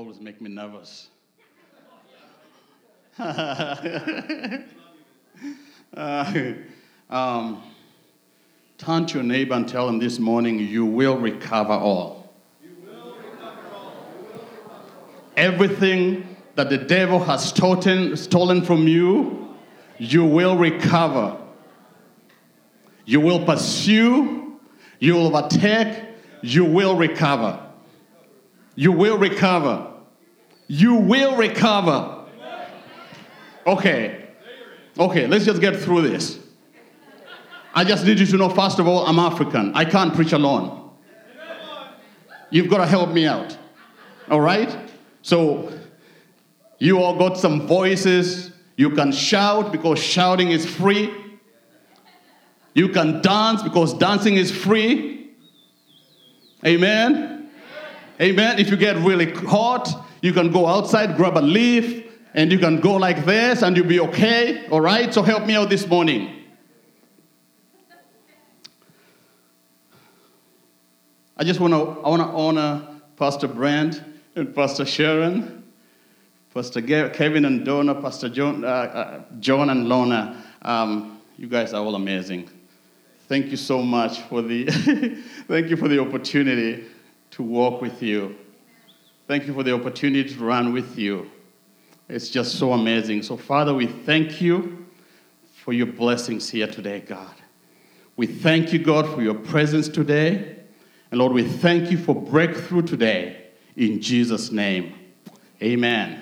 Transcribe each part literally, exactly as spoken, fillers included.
always make me nervous. uh, um, turn to your neighbor and tell him this morning, you will recover all. You will recover all. You will recover all. Everything that the devil has stolen, stolen from you, you will recover. You will pursue, you will overtake, you will recover. You will recover. You will recover. Okay. Okay, let's just get through this. I just need you to know, first of all, I'm African. I can't preach alone. You've got to help me out. All right? So, you all got some voices. You can shout because shouting is free. You can dance because dancing is free. Amen? Amen. If you get really hot, you can go outside, grab a leaf, and you can go like this, and you'll be okay. All right? So help me out this morning. I just want to I want to honor Pastor Brand and Pastor Sharon, Pastor Kevin and Donna, Pastor John, uh, uh, John and Lorna. Um, you guys are all amazing. Thank you so much for the thank you for the opportunity to walk with you. Thank you for the opportunity to run with you. It's just so amazing. So, Father, we thank you for your blessings here today, God. We thank you, God, for your presence today. And, Lord, we thank you for breakthrough today. In Jesus' name, amen.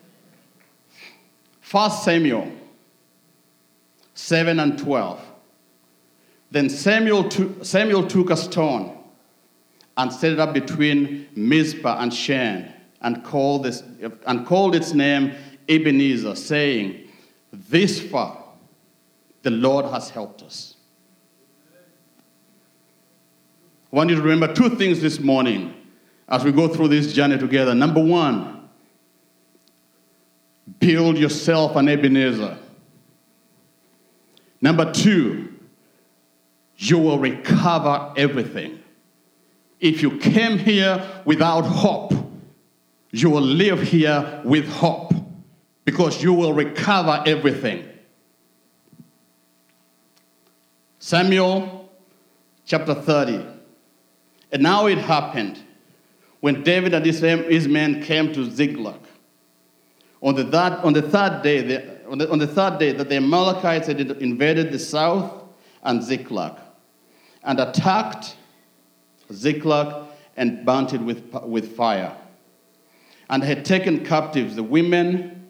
First Samuel seven and twelve. Then Samuel took, Samuel took a stone and set it up between Mizpah and Shen, and called this and called its name Ebenezer, saying, "This far the Lord has helped us." I want you to remember two things this morning as we go through this journey together. Number one, build yourself an Ebenezer. Number two, you will recover everything. If you came here without hope, you will live here with hope because you will recover everything. Samuel chapter thirty. And now it happened when David and his, his men came to Ziklag. On the third, on the third day, the, on, the, on the third day that the Amalekites had invaded the south and Ziklag and attacked Ziklag and burnt it with, with fire, and had taken captives the women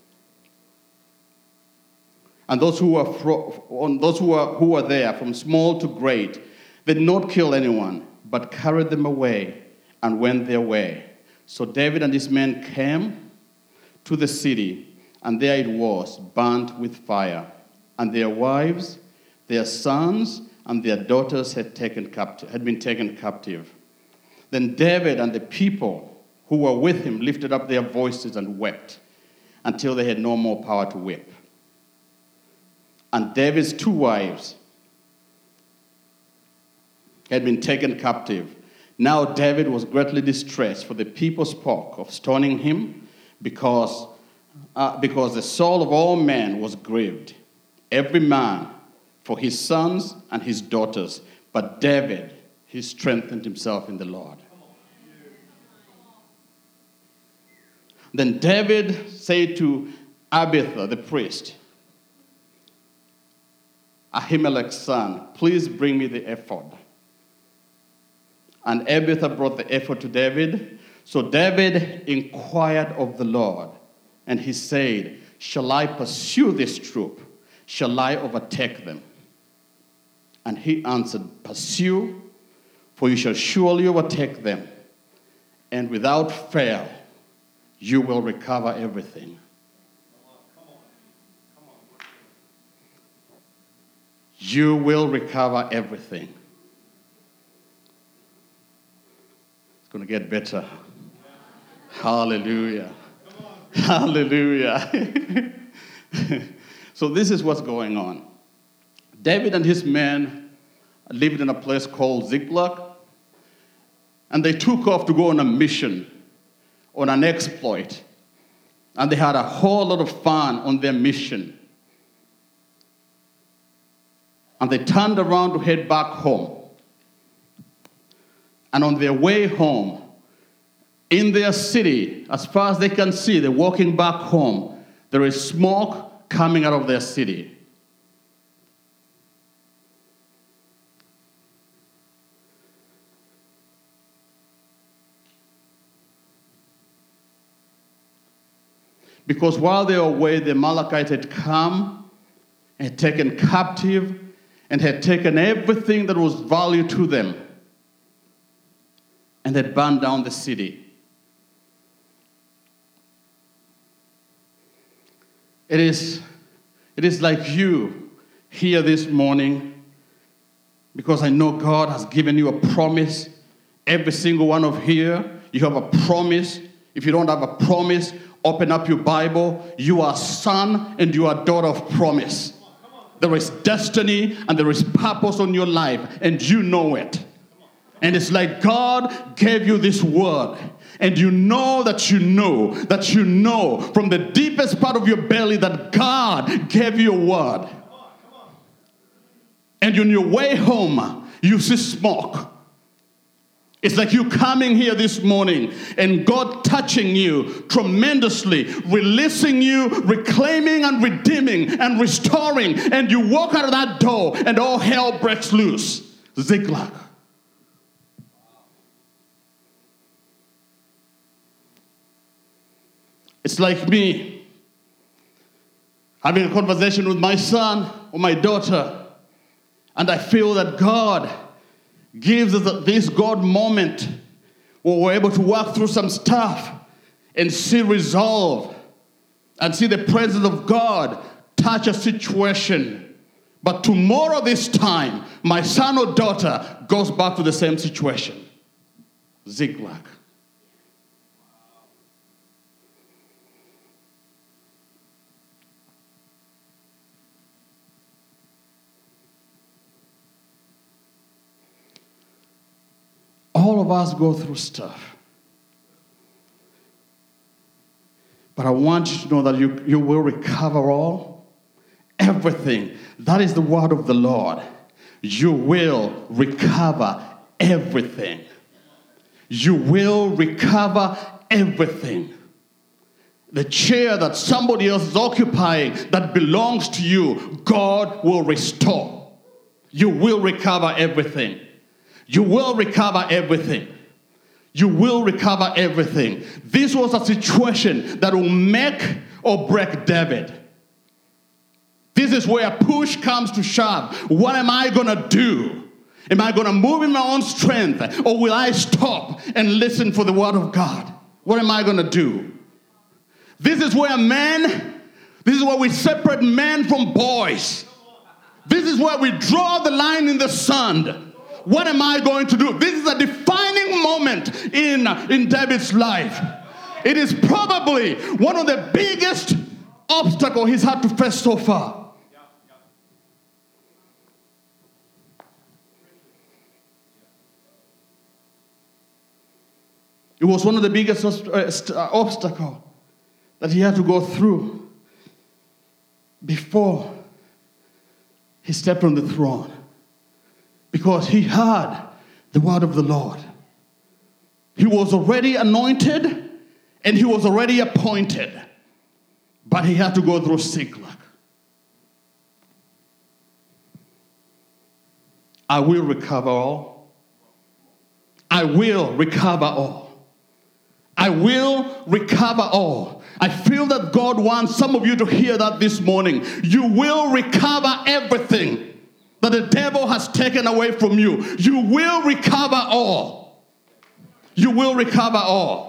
and those who were fro- those who were who were there, from small to great. They did not kill anyone, but carried them away and went their way. So David and his men came to the city, and there it was, burnt with fire, and their wives, their sons, and their daughters had taken captive, had been taken captive. Then David and the people who were with him lifted up their voices and wept until they had no more power to weep. And David's two wives had been taken captive. Now David was greatly distressed, for the people spoke of stoning him, because, uh, because the soul of all men was grieved, every man for his sons and his daughters. But David, he strengthened himself in the Lord. Then David said to Abiathar the priest, Ahimelech's son, "Please bring me the ephod." And Abiathar brought the ephod to David. So David inquired of the Lord, and he said, "Shall I pursue this troop? Shall I overtake them?" And he answered, "Pursue, for you shall surely overtake them, and without fail you will recover everything." You will recover everything. It's going to get better. Hallelujah. Hallelujah. So this is what's going on. David and his men lived in a place called Ziklag, and they took off to go on a mission, on an exploit. And they had a whole lot of fun on their mission. And they turned around to head back home. And on their way home, in their city, as far as they can see, they're walking back home, there is smoke coming out of their city. Because while they were away, the Amalekites had come and had taken captive and had taken everything that was value to them and had burned down the city. It is, it is like you here this morning, because I know God has given you a promise. Every single one of here, you have a promise. If you don't have a promise, open up your Bible. You are son and you are daughter of promise. There is destiny and there is purpose on your life, and you know it. And it's like God gave you this word, and you know that you know that you know from the deepest part of your belly that God gave you a word. And on your way home, you see smoke. It's like you coming here this morning and God touching you tremendously, releasing you, reclaiming and redeeming and restoring. And you walk out of that door and all hell breaks loose. Ziklag. It's like me having a conversation with my son or my daughter, and I feel that God gives us this God moment where we're able to walk through some stuff and see resolve and see the presence of God touch a situation. But tomorrow this time, my son or daughter goes back to the same situation. Ziklag. All of us go through stuff. But I want you to know that you, you will recover all, everything. That is the word of the Lord. You will recover everything. You will recover everything. The chair that somebody else is occupying that belongs to you, God will restore. You will recover everything. You will recover everything. You will recover everything. This was a situation that will make or break David. This is where push comes to shove. What am I going to do? Am I going to move in my own strength, or will I stop and listen for the word of God? What am I going to do? This is where men, this is where we separate men from boys. This is where we draw the line in the sand. What am I going to do? This is a defining moment in, in David's life. It is probably one of the biggest obstacles he's had to face so far. It was one of the biggest obstacles that he had to go through before he stepped on the throne. Because he heard the word of the Lord. He was already anointed and he was already appointed. But he had to go through Ziklag. I will recover all. I will recover all. I will recover all. I feel that God wants some of you to hear that this morning. You will recover everything that the devil has taken away from you. You will recover all. You will recover all.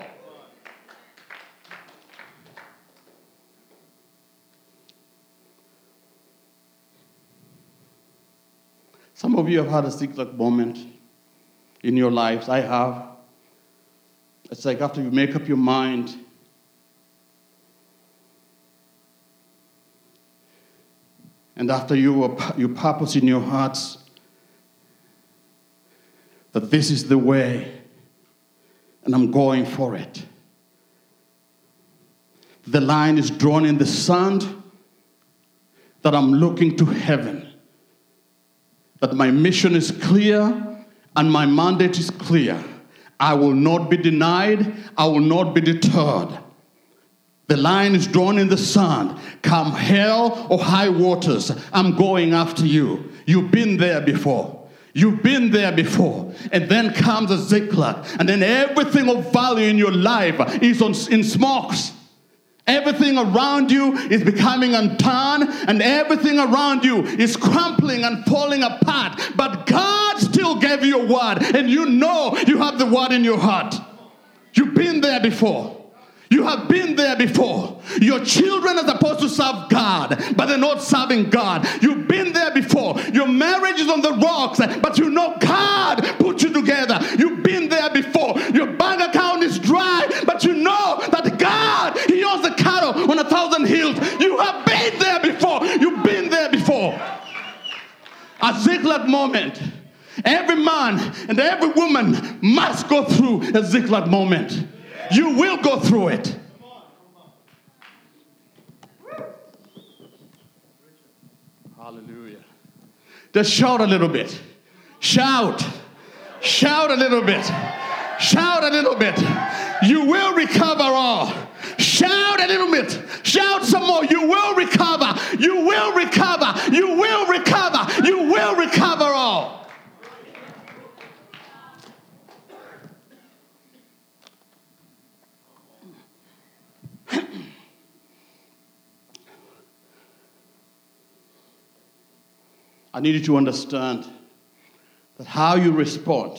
Some of you have had a Ziklag moment in your lives. I have. It's like after you make up your mind, and after you, you purpose in your hearts that this is the way and I'm going for it, the line is drawn in the sand, that I'm looking to heaven, that my mission is clear and my mandate is clear. I will not be denied. I will not be deterred. The line is drawn in the sand. Come hell or high waters, I'm going after you. You've been there before. You've been there before. And then comes a Ziklag. And then everything of value in your life is on, in smokes. Everything around you is becoming undone. And everything around you is crumpling and falling apart. But God still gave you a word. And you know you have the word in your heart. You've been there before. You have been there before. Your children are supposed to serve God, but they're not serving God. You've been there before. Your marriage is on the rocks, but you know God put you together. You've been there before. Your bank account is dry, but you know that God, He owns the cattle on a thousand hills. You have been there before. You've been there before. A Ziklag moment. Every man and every woman must go through a Ziklag moment. You will go through it. Hallelujah. Just shout a little bit. Shout. Shout a little bit. Shout a little bit. You will recover all. Shout a little bit. Shout some more. You will recover. You will recover. You will recover. You will recover all. I need you to understand that how you respond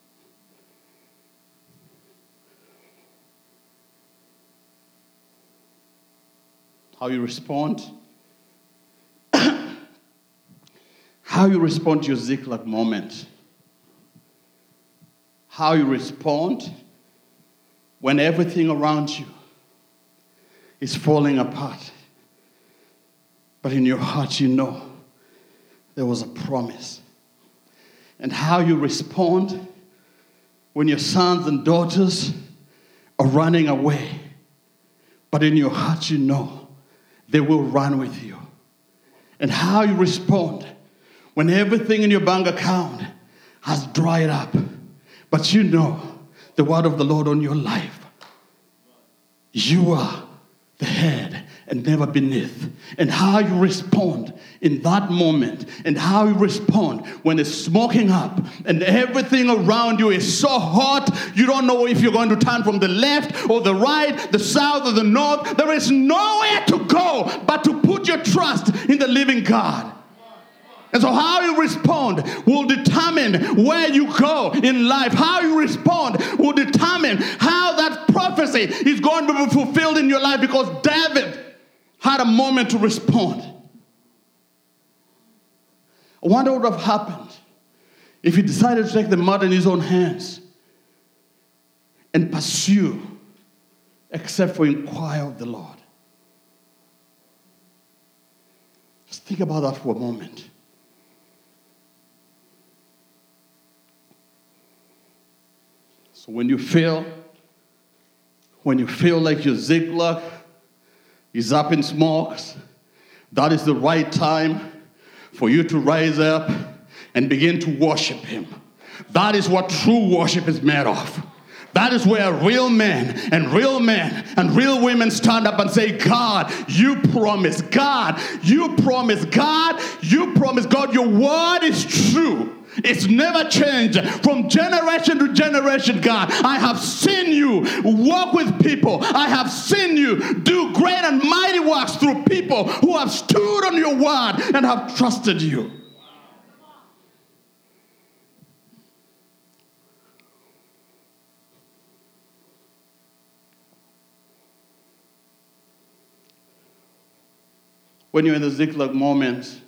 how you respond how you respond to your Ziklag moment, how you respond when everything around you is falling apart, but in your heart you know there was a promise. And how you respond when your sons and daughters are running away, but in your heart you know they will run with you. And how you respond when everything in your bank account has dried up, but you know the word of the Lord on your life. You are the head and never beneath. And how you respond in that moment, and how you respond when it's smoking up and everything around you is so hot, you don't know if you're going to turn from the left or the right, the south or the north. There is nowhere to go but to put your trust in the living God. And so how you respond will determine where you go in life. How you respond will determine how that prophecy is going to be fulfilled in your life, because David had a moment to respond. I wonder what would have happened if he decided to take the matter in his own hands and pursue, except for inquire of the Lord. Just think about that for a moment. So when you feel, when you feel like your Ziklag is up in smokes, that is the right time for you to rise up and begin to worship Him. That is what true worship is made of. That is where real men and real men and real women stand up and say, God, you promise. God, you promise. God, you promise. God, your word is true. It's never changed from generation to generation, God. I have seen you walk with people. I have seen you do great and mighty works through people who have stood on your word and have trusted you. When you're in the Ziklag moment,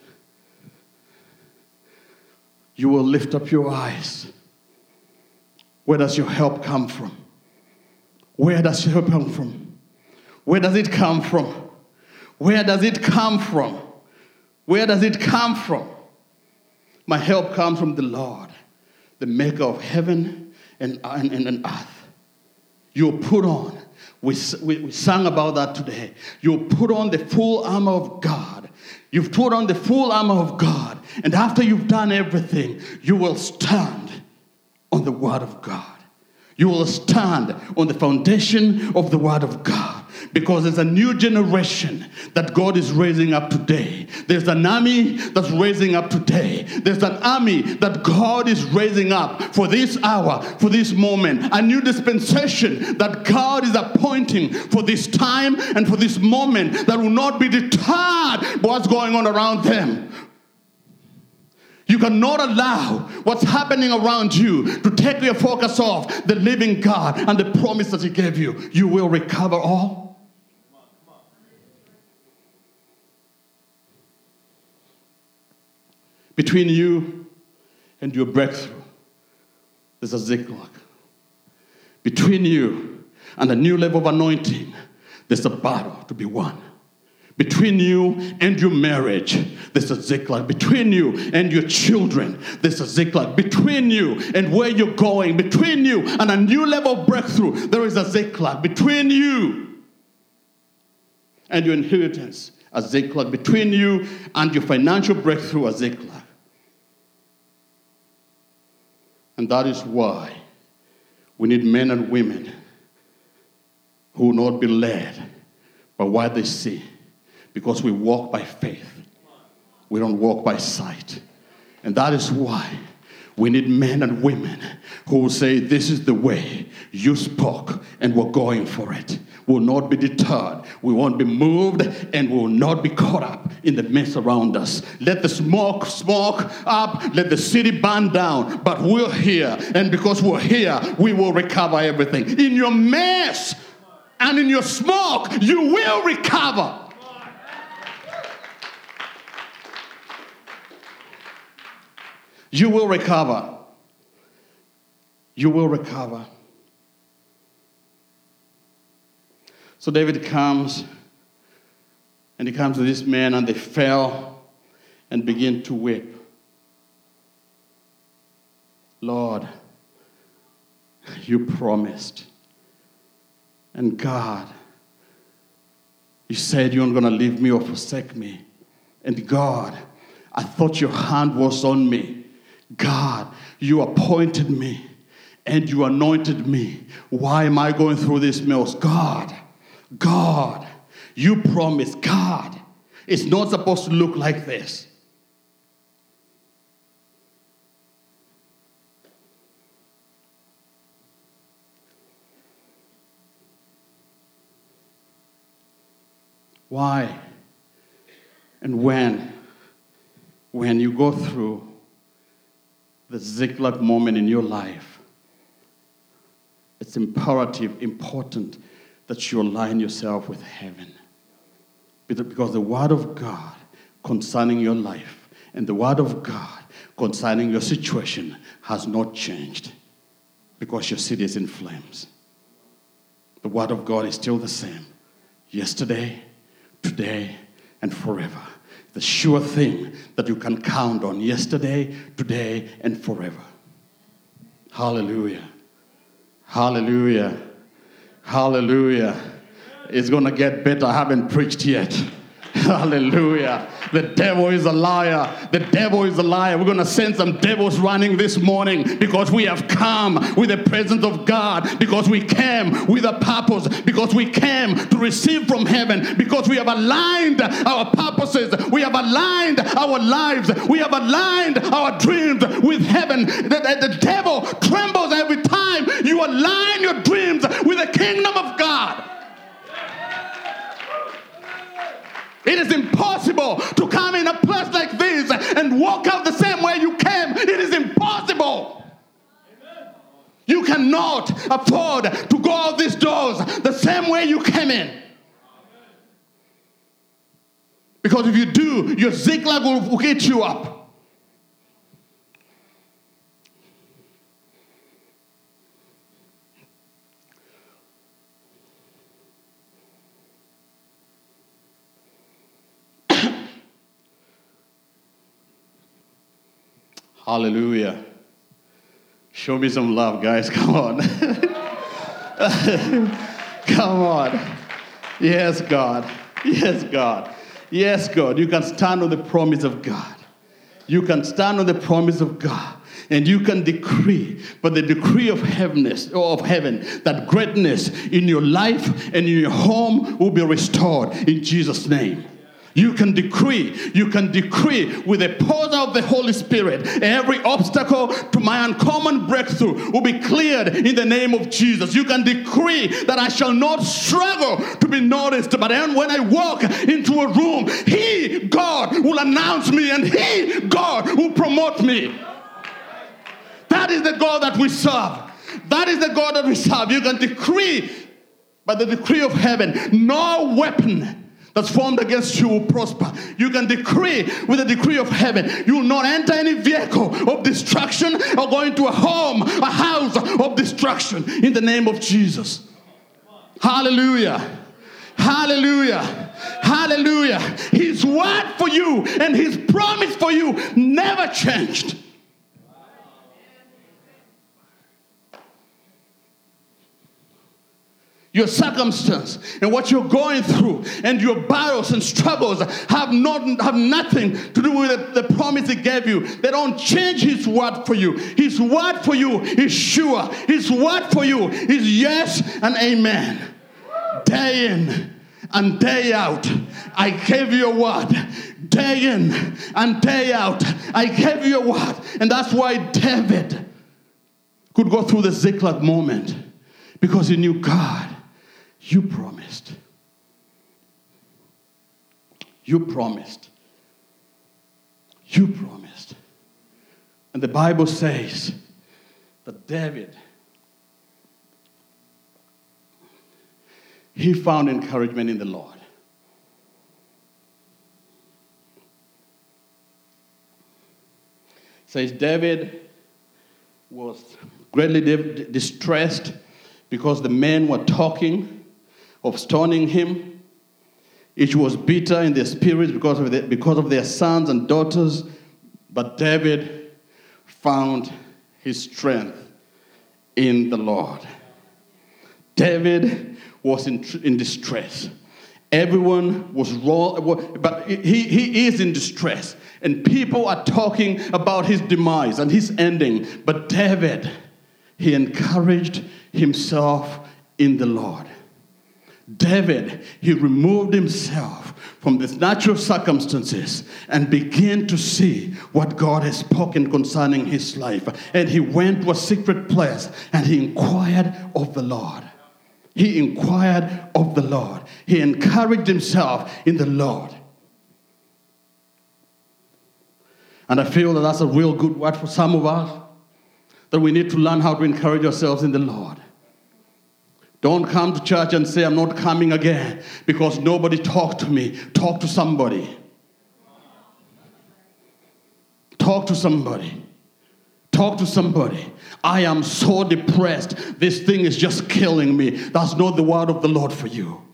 you will lift up your eyes. Where does your help come from? Where does your help come from? Where does it come from? Where does it come from? Where does it come from? My help comes from the Lord, the maker of heaven and, and, and earth. You'll put on We, we, we sang about that today. You put on the full armor of God. You've put on the full armor of God. And after you've done everything, you will stand on the Word of God. You will stand on the foundation of the Word of God. Because there's a new generation that God is raising up today. There's an army that's raising up today. There's an army that God is raising up for this hour, for this moment. A new dispensation that God is appointing for this time and for this moment that will not be deterred by what's going on around them. You cannot allow what's happening around you to take your focus off the living God and the promise that He gave you. You will recover all. Between you and your breakthrough, there's a zigzag. Between you and a new level of anointing, there's a battle to be won. Between you and your marriage, there's a zigzag. Between you and your children, there's a zigzag. Between you and where you're going, between you and a new level of breakthrough, there is a zigzag. Between you and your inheritance, a zigzag. Between you and your financial breakthrough, a zigzag. And that is why we need men and women who will not be led by what they see. Because we walk by faith. We don't walk by sight. And that is why we need men and women who will say, this is the way you spoke and we're going for it. We will not be deterred. We won't be moved and we will not be caught up in the mess around us. Let the smoke smoke up. Let the city burn down. But we're here. And because we're here, we will recover everything. In your mess and in your smoke, you will recover. You will recover. You will recover. So David comes, and he comes to this man, and they fell and begin to weep. Lord, you promised. And God, you said you weren't going to leave me or forsake me. And God, I thought your hand was on me. God, you appointed me and you anointed me. Why am I going through this mess? God, God, you promised. God, it's not supposed to look like this. Why? And when? When you go through the zigzag moment in your life, it's imperative, important that you align yourself with heaven. Because the Word of God concerning your life and the Word of God concerning your situation has not changed because your city is in flames. The Word of God is still the same yesterday, today, and forever. The sure thing that you can count on yesterday, today, and forever. Hallelujah. Hallelujah. Hallelujah. It's going to get better. I haven't preached yet. Hallelujah. The devil is a liar. The devil is a liar. We're going to send some devils running this morning because we have come with the presence of God, because we came with a purpose, because we came to receive from heaven, because we have aligned our purposes. We have aligned our lives. We have aligned our dreams with heaven. The, the, the devil trembles every time you align your dreams with the kingdom of God. It is impossible to come in a place like this and walk out the same way you came. It is impossible. Amen. You cannot afford to go out these doors the same way you came in. Amen. Because if you do, your zigzag will, will get you up. Hallelujah. Show me some love, guys. Come on. Come on. Yes, God. Yes, God. Yes, God. You can stand on the promise of God. You can stand on the promise of God. And you can decree, but the decree of heavenness, of heaven, that greatness in your life and in your home will be restored in Jesus' name. You can decree, you can decree with the power of the Holy Spirit, every obstacle to my uncommon breakthrough will be cleared in the name of Jesus. You can decree that I shall not struggle to be noticed, but then when I walk into a room, He, God, will announce me, and He, God, will promote me. That is the God that we serve. That is the God that we serve. You can decree by the decree of heaven, no weapon that's formed against you will prosper. You can decree with the decree of heaven, you will not enter any vehicle of destruction or go into a home, a house of destruction in the name of Jesus. Hallelujah. Hallelujah. Hallelujah. His word for you and His promise for you never changed. Your circumstance and what you're going through and your battles and struggles have not have nothing to do with the, the promise He gave you. They don't change His word for you. His word for you is sure. His word for you is yes and amen. Day in and day out, I gave you a word. Day in and day out, I gave you a word. And that's why David could go through the Ziklag moment, because he knew, God, you promised. You promised. You promised. And the Bible says that David, he found encouragement in the Lord. It says David was greatly di- distressed because the men were talking of stoning him. Each was bitter in their spirits because of, the, because of their sons and daughters. But David found his strength in the Lord. David was in, in distress. Everyone was wrong, but he, he is in distress. And people are talking about his demise and his ending. But David, he encouraged himself in the Lord. David, he removed himself from these natural circumstances and began to see what God has spoken concerning his life. And he went to a secret place and he inquired of the Lord. He inquired of the Lord. He encouraged himself in the Lord. And I feel that that's a real good word for some of us, that we need to learn how to encourage ourselves in the Lord. Don't come to church and say, I'm not coming again because nobody talked to me. Talk to somebody. Talk to somebody. Talk to somebody. I am so depressed. This thing is just killing me. That's not the word of the Lord for you.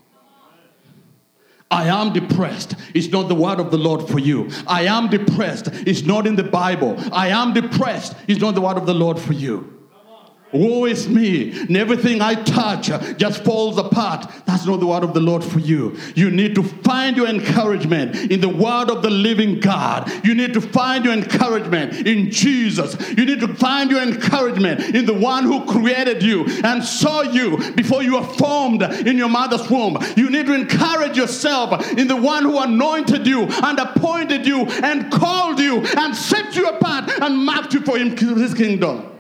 I am depressed. It's not the word of the Lord for you. I am depressed. It's not in the Bible. I am depressed. It's not the word of the Lord for you. Woe is me, and everything I touch just falls apart. That's not the word of the Lord for you. You need to find your encouragement in the word of the living God. You need to find your encouragement in Jesus. You need to find your encouragement in the one who created you and saw you before you were formed in your mother's womb. You need to encourage yourself in the one who anointed you and appointed you and called you and set you apart and marked you for his kingdom.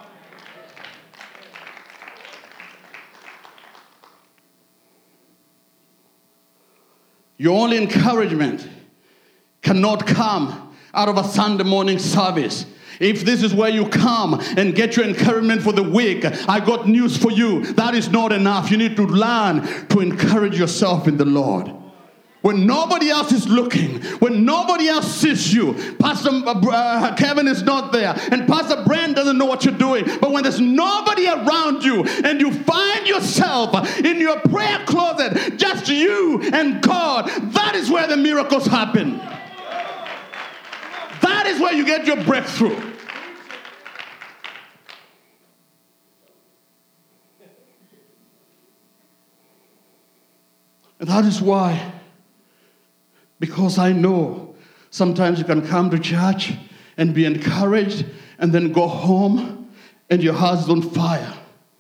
Your only encouragement cannot come out of a Sunday morning service. If this is where you come and get your encouragement for the week, I got news for you. That is not enough. You need to learn to encourage yourself in the Lord. When nobody else is looking, when nobody else sees you, Pastor uh, Kevin is not there, and Pastor Brand doesn't know what you're doing, but when there's nobody around you, and you find yourself in your prayer closet, just you and God, that is where the miracles happen. That is where you get your breakthrough. And that is why, because I know sometimes you can come to church and be encouraged and then go home and your heart's on fire.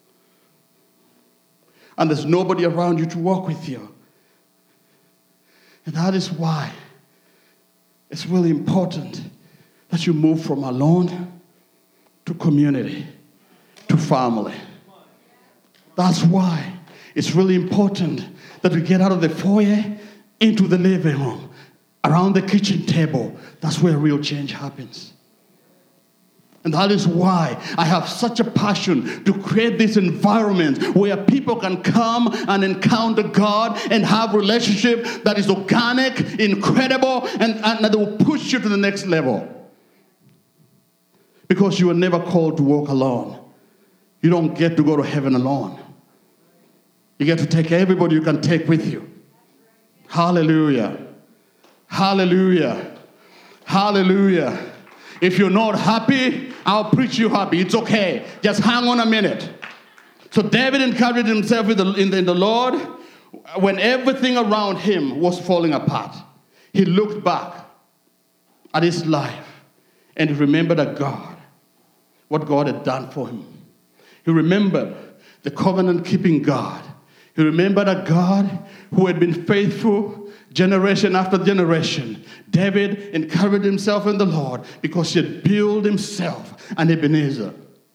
And there's nobody around you to walk with you. And that is why it's really important that you move from alone to community, to family. That's why it's really important that we get out of the foyer into the living room, around the kitchen table. That's where real change happens. And that is why I have such a passion to create this environment where people can come and encounter God and have a relationship that is organic, incredible, and, and that will push you to the next level. Because you were never called to walk alone. You don't get to go to heaven alone. You get to take everybody you can take with you. Hallelujah. Hallelujah. Hallelujah. If you're not happy, I'll preach you happy. It's okay. Just hang on a minute. So David encouraged himself in the, in the, in the Lord when everything around him was falling apart. He looked back at his life and he remembered that God, what God had done for him. He remembered the covenant-keeping God. He remembered a God who had been faithful generation after generation. David encouraged himself in the Lord because he had built himself an Ebenezer.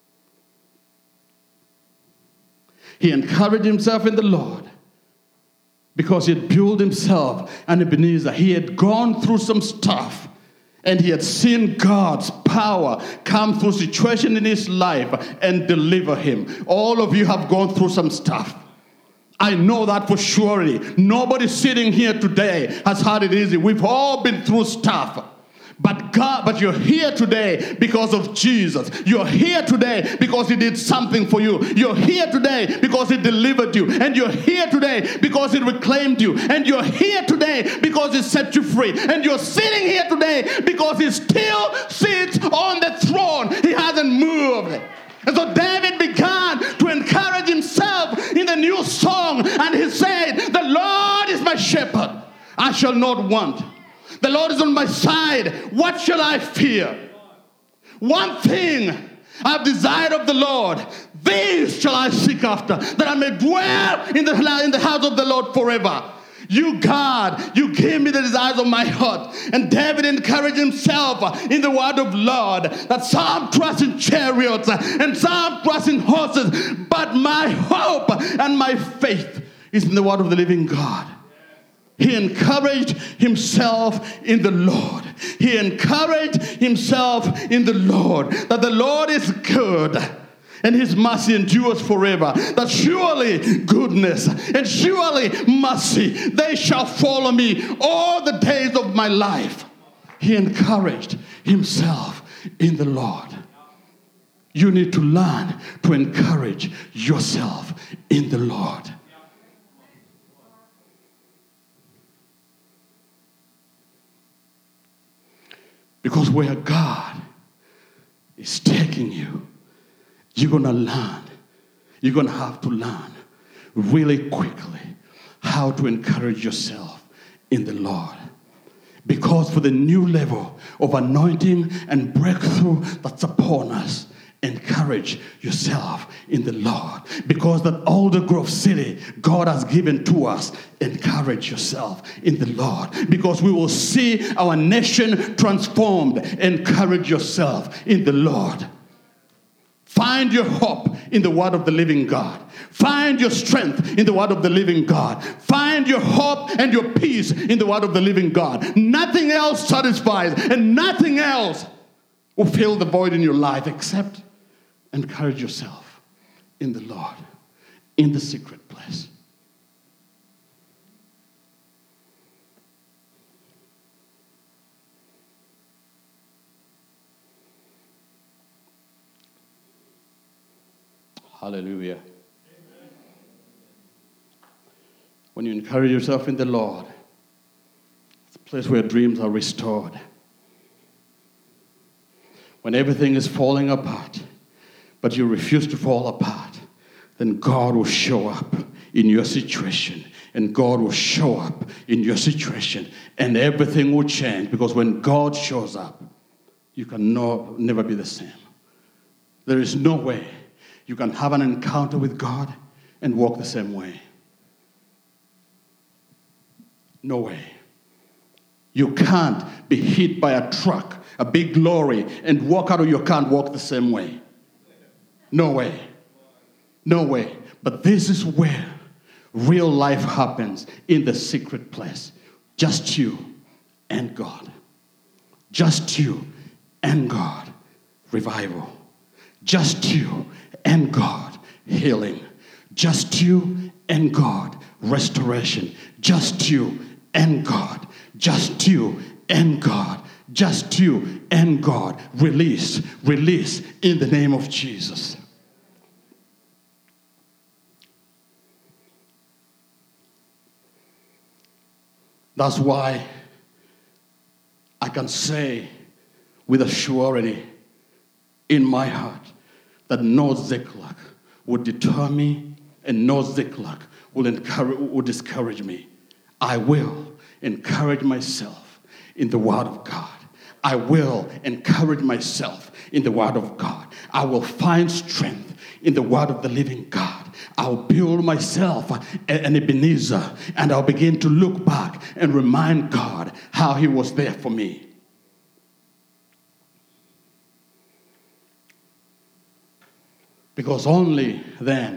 He encouraged himself in the Lord because he had built himself an Ebenezer. He had gone through some stuff and he had seen God's power come through situation in his life and deliver him. All of you have gone through some stuff. I know that for surely. Nobody sitting here today has had it easy. We've all been through stuff. But God, but you're here today because of Jesus. You're here today because he did something for you. You're here today because he delivered you. And you're here today because he reclaimed you. And you're here today because he set you free. And you're sitting here today because he still sits on the throne. He hasn't moved. And so David began to encourage himself in the new song. And he said, the Lord is my shepherd. I shall not want. The Lord is on my side. What shall I fear? One thing I've desired of the Lord, this shall I seek after, that I may dwell in the, in the house of the Lord forever. You, God, you gave me the desires of my heart. And David encouraged himself in the word of Lord that some trust in chariots and some trust in horses, but my hope and my faith is in the word of the living God. He encouraged himself in the Lord. He encouraged himself in the Lord, that the Lord is good and his mercy endures forever. That surely goodness and surely mercy, they shall follow me all the days of my life. He encouraged himself in the Lord. You need to learn to encourage yourself in the Lord. Because where God is taking you, you're going to learn. You're going to have to learn really quickly how to encourage yourself in the Lord. Because for the new level of anointing and breakthrough that's upon us, encourage yourself in the Lord. Because that Alder Grove City God has given to us, encourage yourself in the Lord. Because we will see our nation transformed. Encourage yourself in the Lord. Find your hope in the word of the living God. Find your strength in the word of the living God. Find your hope and your peace in the word of the living God. Nothing else satisfies and nothing else will fill the void in your life except encourage yourself in the Lord, in the secret place. Hallelujah. Amen. When you encourage yourself in the Lord, it's a place where dreams are restored. When everything is falling apart, but you refuse to fall apart, then God will show up in your situation And God will show up in your situation, and everything will change, because when God shows up, you can no, never be the same. There is no way you can have an encounter with God and walk the same way. No way. You can't be hit by a truck, a big lorry, and walk out of your car and walk the same way. No way. No way. But this is where real life happens, in the secret place. Just you and God. Just you and God. Revival. Just you and God. Healing. Just you and God. Restoration. Just you and God. Just you and God. Just you and God. Release. Release in the name of Jesus. That's why I can say with a surety in my heart that no Ziklag would deter me, and no Ziklag will encourage, will discourage me. I will encourage myself in the Word of God. I will encourage myself in the Word of God. I will find strength in the Word of the living God. I'll build myself an Ebenezer, and I'll begin to look back and remind God how He was there for me. Because only then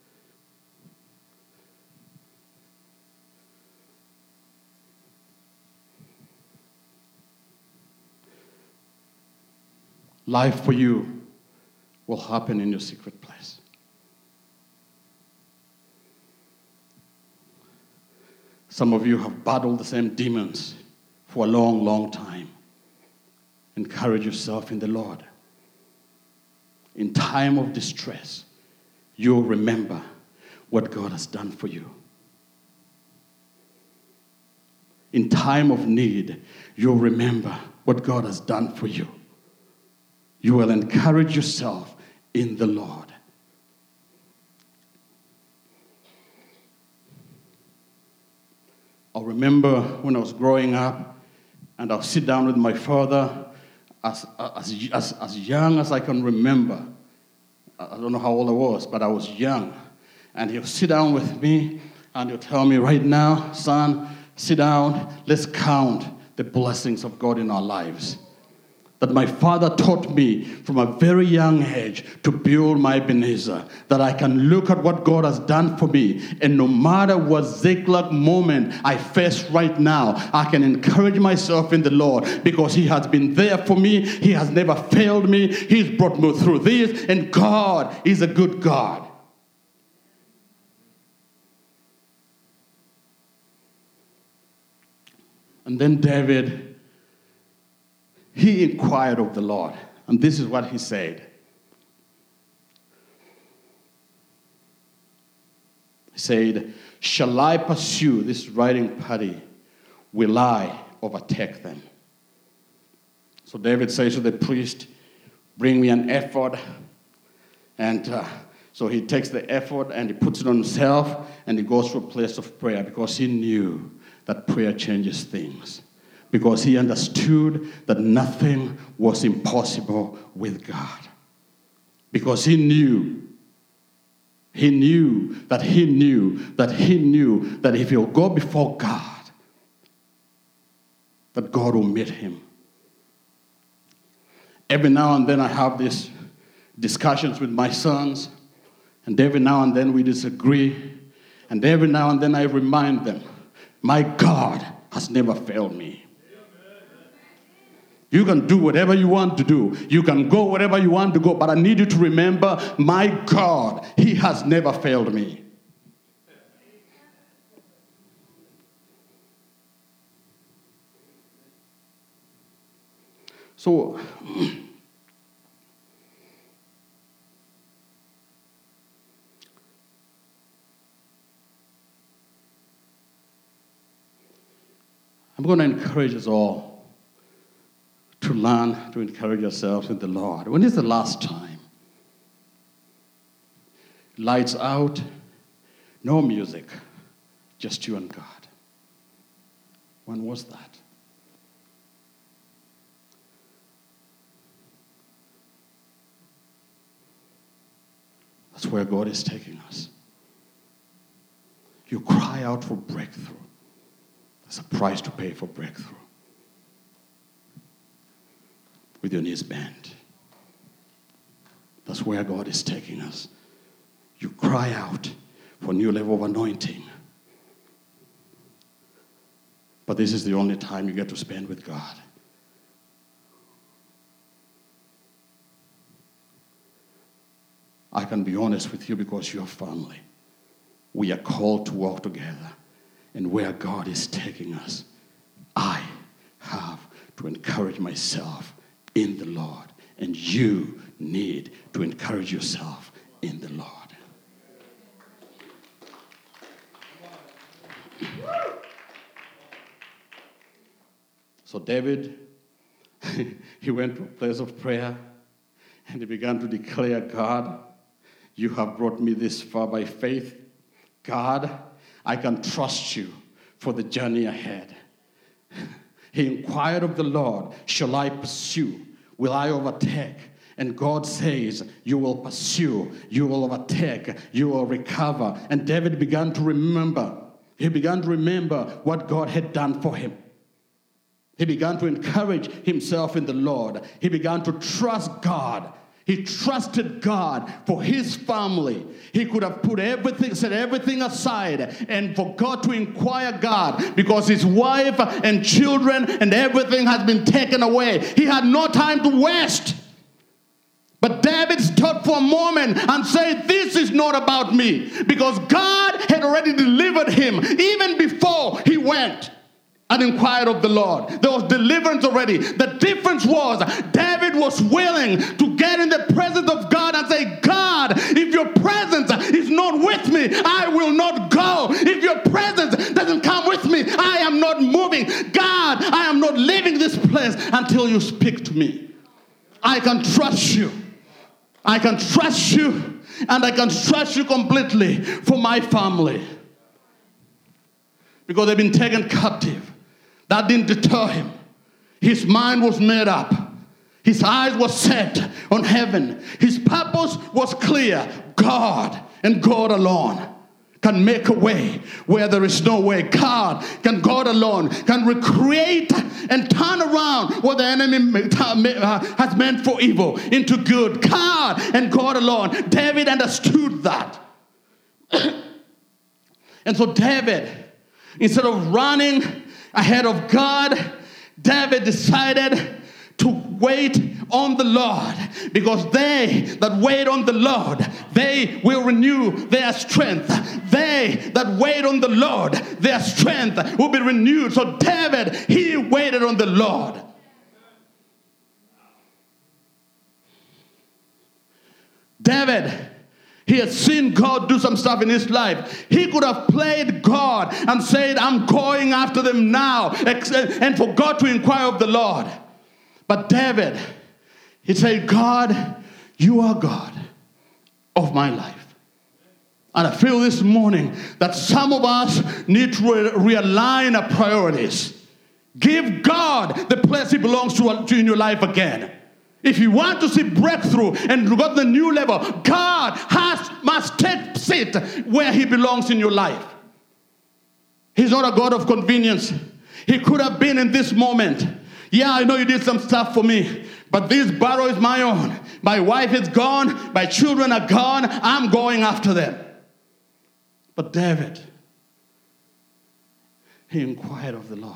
life for you will happen in your secret place. Some of you have battled the same demons for a long, long time. Encourage yourself in the Lord. In time of distress, you'll remember what God has done for you. In time of need, you'll remember what God has done for you. You will encourage yourself in the Lord. I remember when I was growing up, and I'll sit down with my father as, as, as, as young as I can remember. I don't know how old I was, but I was young. And he'll sit down with me, and he'll tell me, right now, son, sit down, let's count the blessings of God in our lives. That my father taught me from a very young age to build my Ebenezer, that I can look at what God has done for me, and no matter what Ziklag moment I face right now, I can encourage myself in the Lord, because He has been there for me. He has never failed me. He's brought me through this, and God is a good God. And then David, he inquired of the Lord, and this is what he said. He said, shall I pursue this riding party? Will I overtake them? So David says to the priest, bring me an ephod. And uh, so he takes the ephod and he puts it on himself, and he goes to a place of prayer, because he knew that prayer changes things. Because he understood that nothing was impossible with God. Because he knew, he knew that he knew that he knew that if he'll go before God, that God will meet him. Every now and then I have these discussions with my sons, and every now and then we disagree, and every now and then I remind them, my God has never failed me. You can do whatever you want to do. You can go wherever you want to go. But I need you to remember, my God, He has never failed me. So, I'm going to encourage us all to learn to encourage yourselves in the Lord. When is the last time? Lights out, no music, Just you and God. When was that? That's where God is taking us. You cry out for breakthrough. There's a price to pay for breakthrough. With your knees bent. That's where God is taking us. You cry out for a new level of anointing. But this is the only time you get to spend with God. I can be honest with you because you're family. We are called to walk together. And where God is taking us, I have to encourage myself in the Lord. And you need to encourage yourself in the Lord. So David, he went to a place of prayer and he began to declare, God, you have brought me this far by faith. God, I can trust you for the journey ahead. He inquired of the Lord, shall I pursue? Will I overtake? And God says, you will pursue, you will overtake, you will recover. And David began to remember. He began to remember what God had done for him. He began to encourage himself in the Lord. He began to trust God. He trusted God for his family. He could have put everything, set everything aside and for God to inquire God because his wife and children and everything has been taken away. He had no time to waste. But David stopped for a moment and said, this is not about me, because God had already delivered him even before he went and inquired of the Lord. There was deliverance already. The difference was David was willing to get in the presence of God and say, God, if your presence is not with me, I will not go. If your presence doesn't come with me, I am not moving. God, I am not leaving this place until you speak to me. I can trust you. I can trust you, and I can trust you completely for my family. Because they've been taken captive. That didn't deter him. His mind was made up. His eyes were set on heaven. His purpose was clear. God and God alone can make a way where there is no way. God can, God alone can recreate and turn around what the enemy has meant for evil into good. God and God alone. David understood that. And so David, instead of running ahead of God, David decided to wait on the Lord, because they that wait on the Lord, they will renew their strength. They that wait on the Lord, their strength will be renewed. So David, he waited on the Lord. David, he had seen God do some stuff in his life. He could have played God and said, I'm going after them now, and for God to inquire of the Lord. But David, he said, God, you are God of my life. And I feel this morning that some of us need to re- realign our priorities. Give God the place he belongs to, to in your life again. If you want to see breakthrough and got the new level, God has must take seat where he belongs in your life. He's not a God of convenience. He could have been in this moment. Yeah, I know you did some stuff for me, but this battle is my own. My wife is gone. My children are gone. I'm going after them. But David, he inquired of the Lord.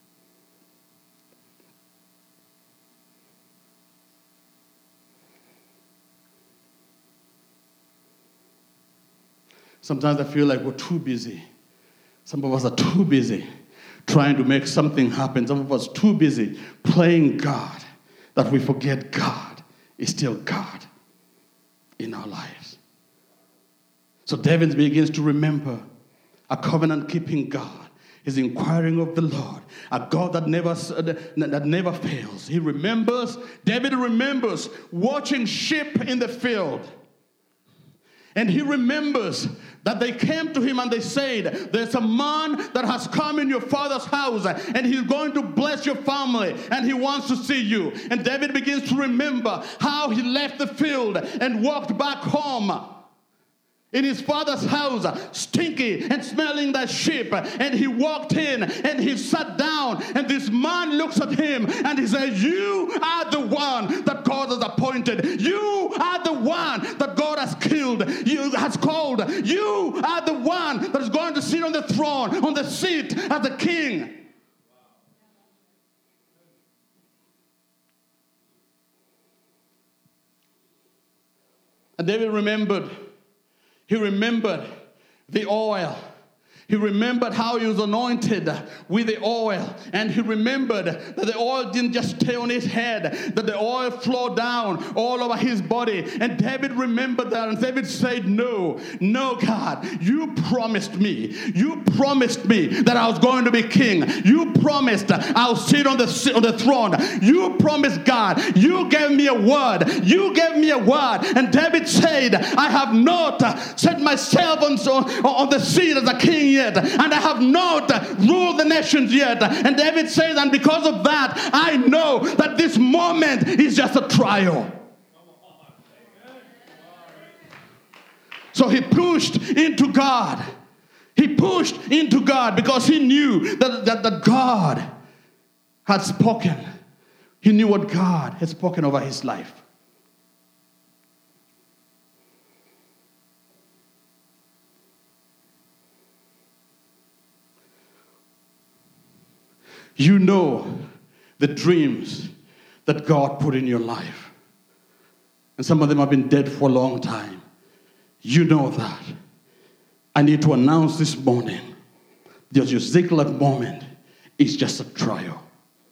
Sometimes I feel like we're too busy. Some of us are too busy trying to make something happen. Some of us are too busy playing God that we forget God is still God in our lives. So David begins to remember a covenant-keeping God. He's inquiring of the Lord, a God that never, that never fails. He remembers, David remembers watching sheep in the field. And he remembers that they came to him and they said, there's a man that has come in your father's house and he's going to bless your family and he wants to see you. And David begins to remember how he left the field and walked back home in his father's house, stinky and smelling that sheep. And he walked in and he sat down, and this man looks at him and he says, you are the one that God has appointed. You are the one that God has killed. You has called. You are the one that is going to sit on the throne, on the seat as the king. And David remembered. He remembered the oil. He remembered how he was anointed with the oil. And he remembered that the oil didn't just stay on his head, that the oil flowed down all over his body. And David remembered that. And David said, no, no, God, you promised me. You promised me that I was going to be king. You promised I'll sit on the, on the throne. You promised, God. You gave me a word. You gave me a word. And David said, I have not set myself on, on the seat as a king yet. And I have not ruled the nations yet. And David says, and because of that, I know that this moment is just a trial. So he pushed into God. He pushed into God because he knew that, that, that God had spoken. He knew what God had spoken over his life. You know the dreams that God put in your life. And some of them have been dead for a long time. You know that. I need to announce this morning that your Ziklag moment is just a trial.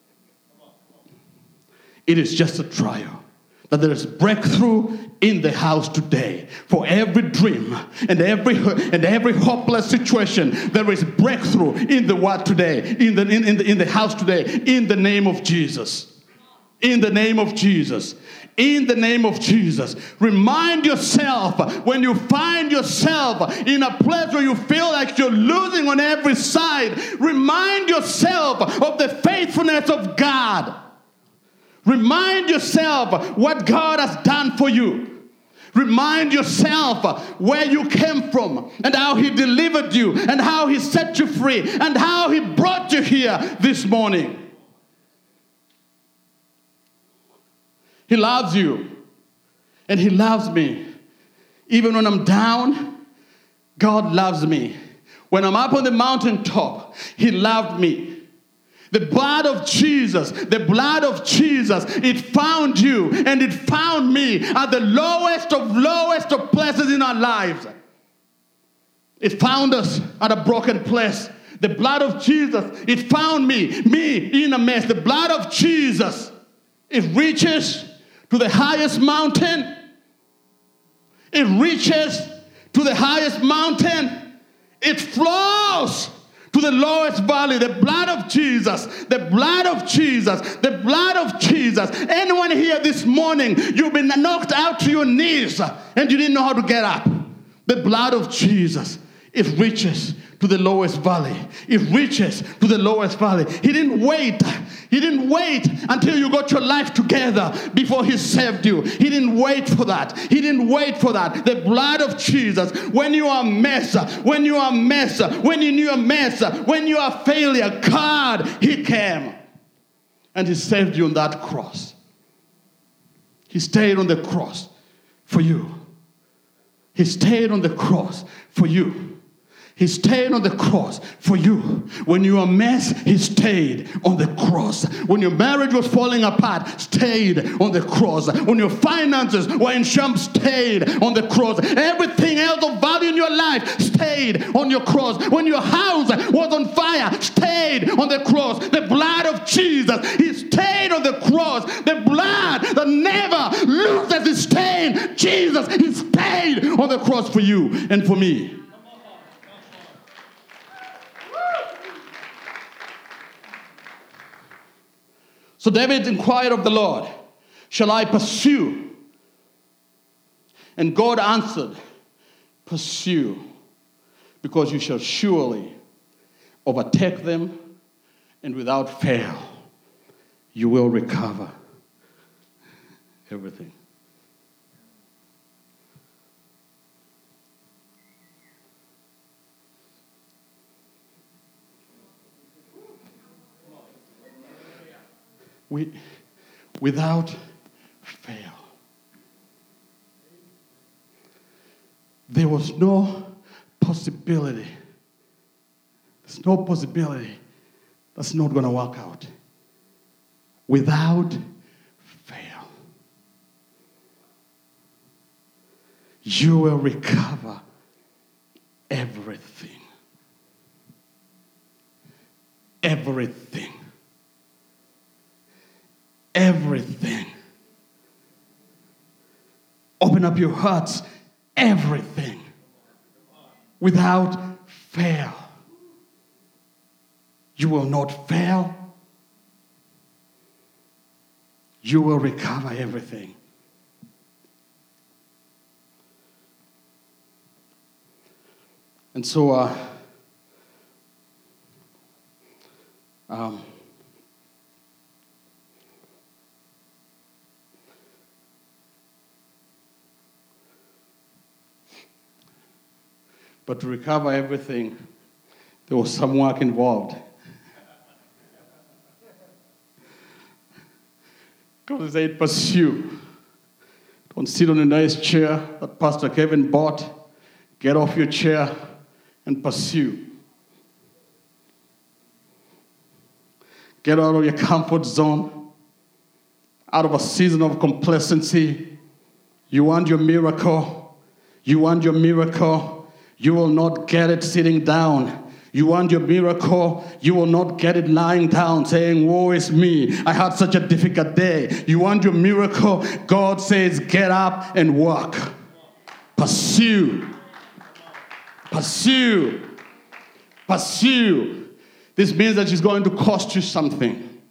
It is just a trial. That there is breakthrough in the house today. For every dream and every and every hopeless situation, there is breakthrough in the word today, in the in, in the in the house today, in the name of Jesus. In the name of Jesus. In the name of Jesus. Remind yourself when you find yourself in a place where you feel like you're losing on every side. Remind yourself of the faithfulness of God. Remind yourself what God has done for you. Remind yourself where you came from and how he delivered you and how he set you free and how he brought you here this morning. He loves you and he loves me. Even when I'm down, God loves me. When I'm up on the mountaintop, he loved me. The blood of Jesus, the blood of Jesus, it found you and it found me at the lowest of lowest of places in our lives. It found us at a broken place. The blood of Jesus, it found me, me in a mess. The blood of Jesus, it reaches to the highest mountain. It reaches to the highest mountain. It flows to the lowest valley. The blood of Jesus, the blood of Jesus, the blood of Jesus. Anyone here this morning, you've been knocked out to your knees and you didn't know how to get up. The blood of Jesus, it reaches to the lowest valley. It reaches to the lowest valley. He didn't wait. He didn't wait until you got your life together before he saved you. He didn't wait for that. He didn't wait for that. The blood of Jesus. When you are a mess, when you are a mess, when you knew a mess, when you are a failure, God, he came and he saved you on that cross. He stayed on the cross for you. He stayed on the cross for you. He stayed on the cross for you. When you were a mess, he stayed on the cross. When your marriage was falling apart, stayed on the cross. When your finances were in shambles, stayed on the cross. Everything else of value in your life stayed on your cross. When your house was on fire, stayed on the cross. The blood of Jesus, he stayed on the cross. The blood that never loses its stain. Jesus, he stayed on the cross for you and for me. So David inquired of the Lord, shall I pursue? And God answered, pursue, because you shall surely overtake them, and without fail, you will recover everything. We, without fail. There was no possibility. There's no possibility that's not going to work out. Without fail. You will recover everything. Everything. Everything. Open up your hearts. Everything. Without fail. You will not fail. You will recover everything. And so, uh, um, but to recover everything, there was some work involved. God said, pursue. Don't sit on a nice chair that Pastor Kevin bought. Get off your chair and pursue. Get out of your comfort zone, out of a season of complacency. You want your miracle. You want your miracle. You will not get it sitting down. You want your miracle, you will not get it lying down saying, woe is me, I had such a difficult day. You want your miracle, God says, get up and walk. Pursue. Pursue. Pursue. This means that it's going to cost you something.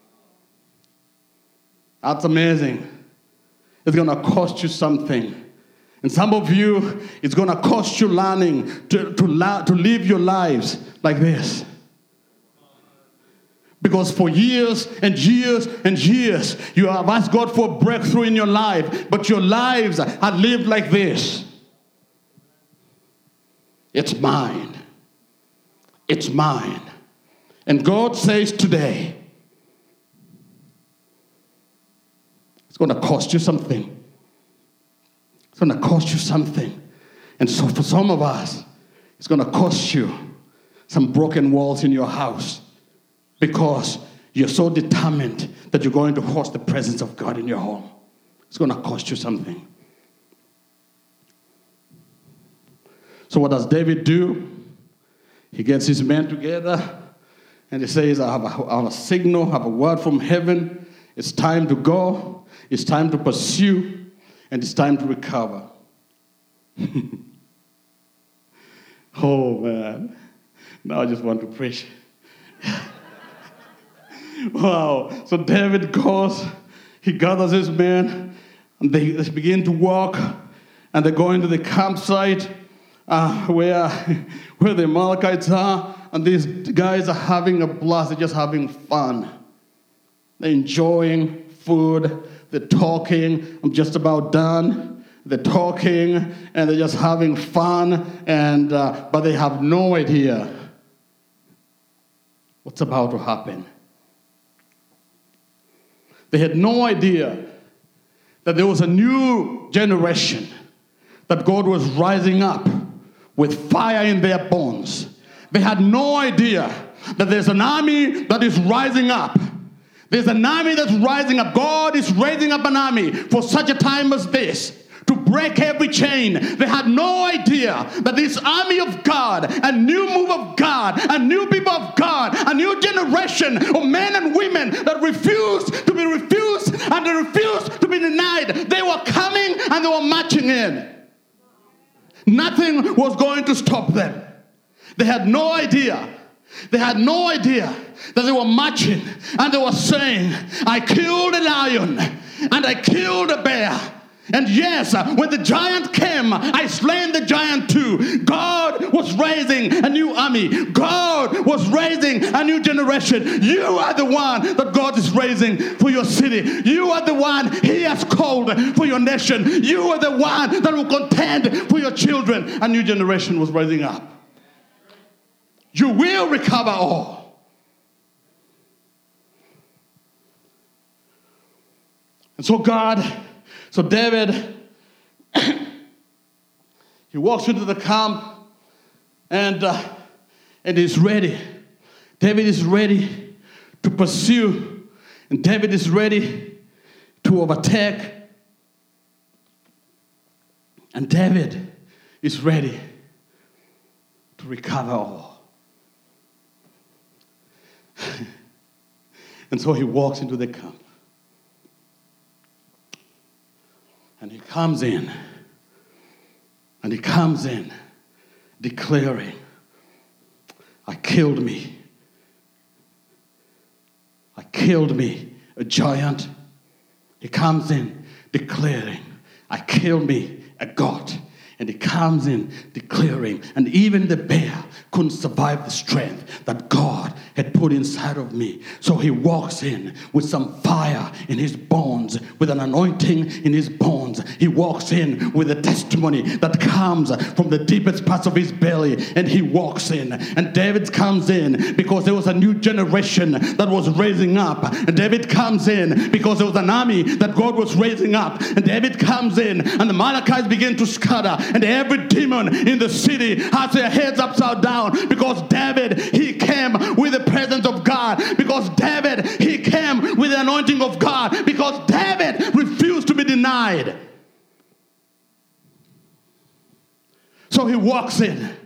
That's amazing. It's going to cost you something. And some of you, it's going to cost you learning to, to, la- to live your lives like this. Because for years and years and years, you have asked God for a breakthrough in your life, but your lives are lived like this. It's mine. It's mine. And God says today, it's going to cost you something. It's going to cost you something. And so for some of us, it's going to cost you some broken walls in your house because you're so determined that you're going to host the presence of God in your home. It's going to cost you something. So what does David do? He gets his men together and he says, I have a, I have a signal, I have a word from heaven. It's time to go. It's time to pursue. And it's time to recover. Oh, man. Now I just want to preach. Wow. So David goes, he gathers his men, and they, they begin to walk, and they go into the campsite uh, where, where the Amalekites are, and these guys are having a blast. They're just having fun. They're enjoying food. They're talking. I'm just about done. They're talking, and they're just having fun, and uh, but they have no idea what's about to happen. They had no idea that there was a new generation, that God was rising up with fire in their bones. They had no idea that there's an army that is rising up. There's an army that's rising up. God is raising up an army for such a time as this, to break every chain. They had no idea that this army of God, a new move of God, a new people of God, a new generation of men and women that refused to be refused and they refused to be denied. They were coming and they were marching in. Nothing was going to stop them. They had no idea. They had no idea that they were marching and they were saying, I killed a lion and I killed a bear. And yes, when the giant came, I slain the giant too. God was raising a new army. God was raising a new generation. You are the one that God is raising for your city. You are the one He has called for your nation. You are the one that will contend for your children. A new generation was rising up. You will recover all. And so God... So David, he walks into the camp and, uh, and he's ready. David is ready to pursue. And David is ready to overtake. And David is ready to recover all. And so he walks into the camp. And he comes in, and he comes in declaring, I killed me. I killed me a giant. He comes in declaring, I killed me a goat. And he comes in declaring, and even the bear couldn't survive the strength that God had put inside of me. So he walks in with some fire in his bones, with an anointing in his bones. He walks in with a testimony that comes from the deepest parts of his belly, and he walks in. And David comes in because there was a new generation that was raising up. And David comes in because there was an army that God was raising up. And David comes in, and the Amalekites begin to scatter. And every demon in the city has their heads upside down because David, he came with the presence of God. Because David, he came with the anointing of God. Because David refused to be denied. So he walks in.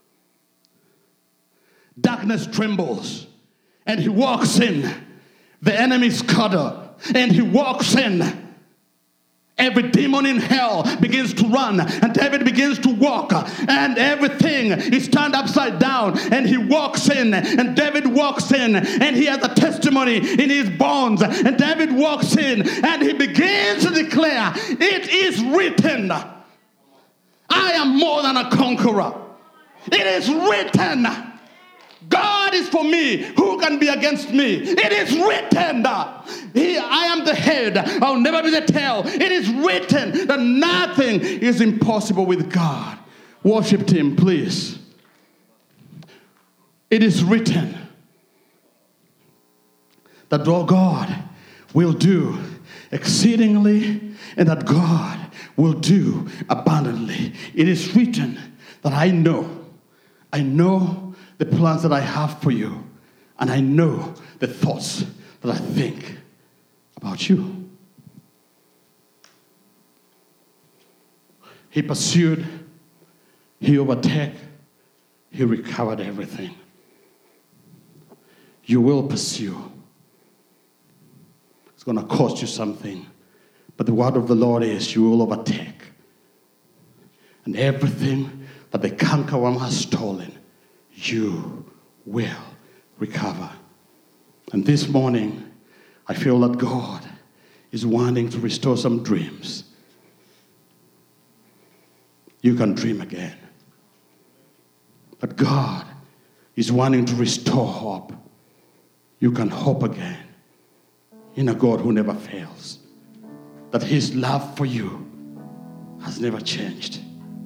Darkness trembles. And he walks in. The enemy scatter. And he walks in. Every demon in hell begins to run, and David begins to walk, and everything is turned upside down, and he walks in, and David walks in, and he has a testimony in his bones, and David walks in, and he begins to declare, it is written, I am more than a conqueror. It is written, God is for me. Who can be against me? It is written. He, I am the head. I'll never be the tail. It is written that nothing is impossible with God. Worship Him, please. It is written that God will do exceedingly and that God will do abundantly. It is written that I know, I know the plans that I have for you, and I know the thoughts that I think about you. He pursued, he overtook, he recovered everything. You will pursue. It's going to cost you something, but the word of the Lord is you will overtake. And everything that the cankerworm has stolen, you will recover. And this morning, I feel that God is wanting to restore some dreams. You can dream again. But God is wanting to restore hope. You can hope again in a God who never fails. That His love for you has never changed.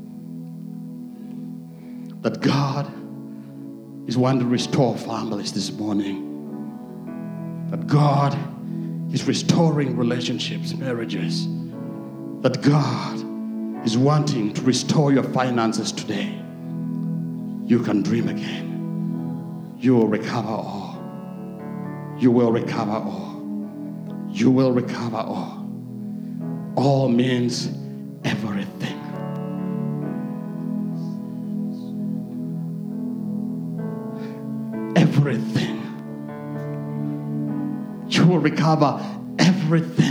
That God is wanting to restore families this morning. That God is restoring relationships, marriages. That God is wanting to restore your finances today. You can dream again. You will recover all. You will recover all. You will recover all. All means everything. Everything. You will recover everything.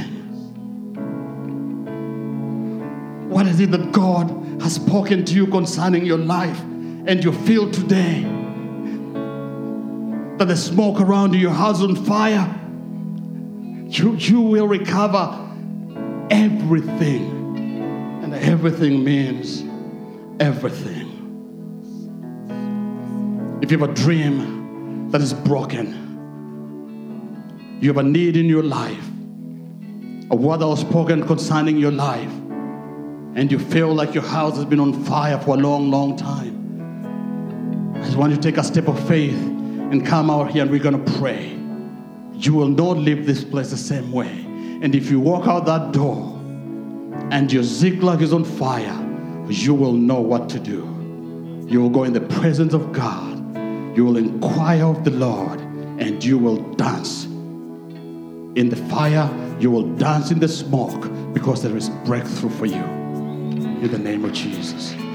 What is it that God has spoken to you concerning your life and you feel today? That the smoke around you, your house on fire. You, you will recover everything. And everything means everything. If you have a dream that is broken, you have a need in your life, a word that was spoken concerning your life, and you feel like your house has been on fire for a long, long time, I just want you to take a step of faith and come out here, and we're going to pray. You will not leave this place the same way. And if you walk out that door and your Ziklag is on fire, you will know what to do. You will go in the presence of God. You will inquire of the Lord, and you will dance in the fire. You will dance in the smoke, because there is breakthrough for you. In the name of Jesus.